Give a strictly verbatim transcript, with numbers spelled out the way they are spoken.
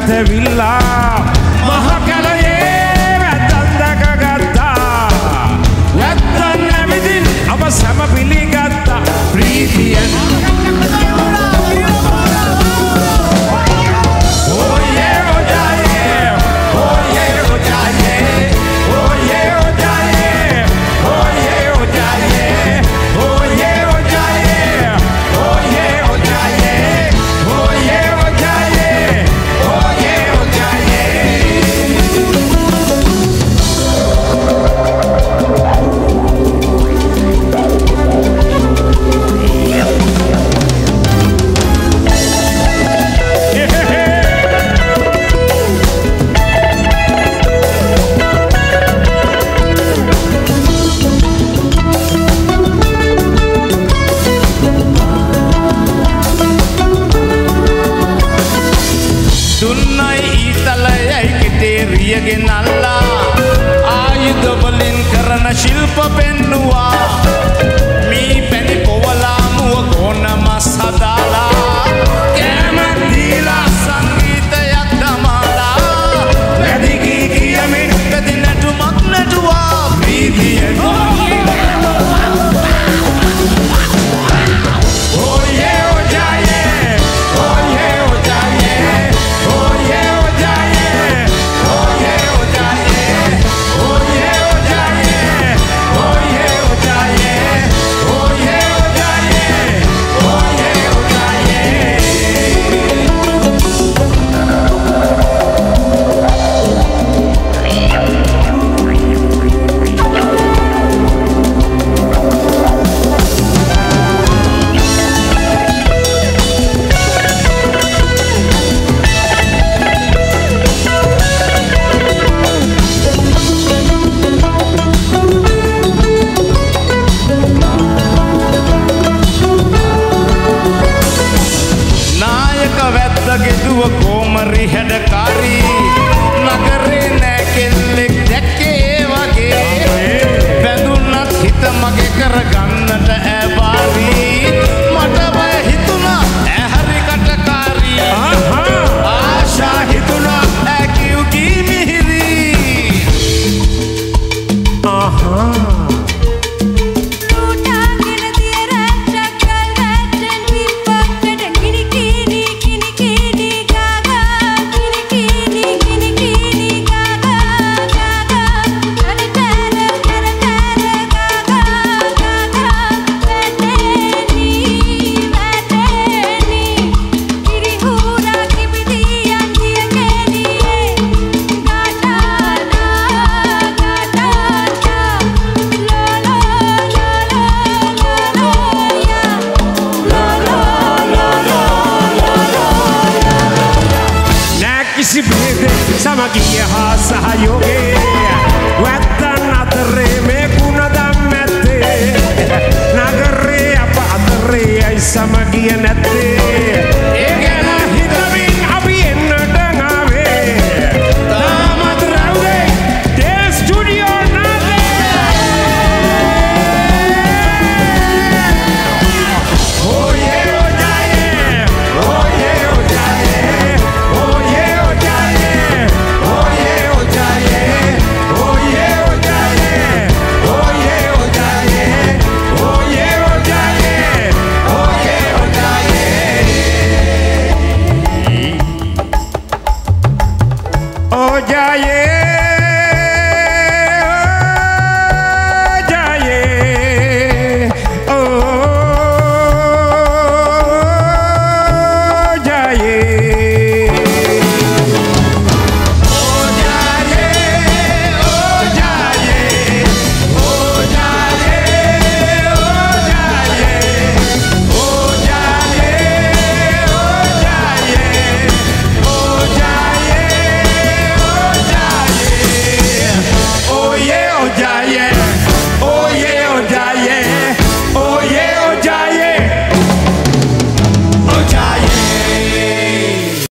පැතවිල්ලා මහ කැලයේ වැත්තන් දැකගත්තා වැත්තන් නැවිදින් අප සැම පිළිගත්තා ප්‍රීතියෙන් ශිල්ප පෙන්නුවා මී පැණි පොවලා මුව ගොන මස් හදාලා කෑමක් දීලා සංගීතයක් දමාලා වැඩි කී කියමින් පැති නැටුමක් නැටුවා ප්‍රීතියෙන් කොමරි හැඩකාරී නගරේ නෑ කෙල්ලෙක් දැක්කේ වගේ බැඳුනත් හිත මගේ කරගන්නට ඈවාරී මට බය හිතුණා ඈ හරි කටකාරී ආශා හිතුණා ඈ කිව් කී මිහිරි ආහා සමගිය හා සහයෝගේ වැත්තන් අතරේ මේ ගුණදම් නැත්තේ නගරේ අප අතරේ අයි සමගිය නැත්තේ ඒ ගැන හිතමින් අපි එන්නට ආවේ තාමත් රැවුලේ ටෙල් ස්ටුඩියෝ yeah, yeah.